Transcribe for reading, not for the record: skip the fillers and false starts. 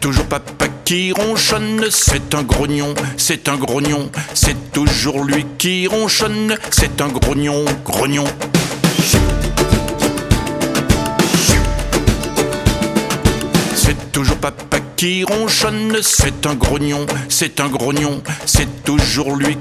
toujours papa qui ronchonne, c'est un grognon, c'est un grognon, c'est toujours lui qui ronchonne, c'est un grognon, grognon. C'est toujours papa qui ronchonne, c'est un grognon, c'est un grognon, c'est toujours lui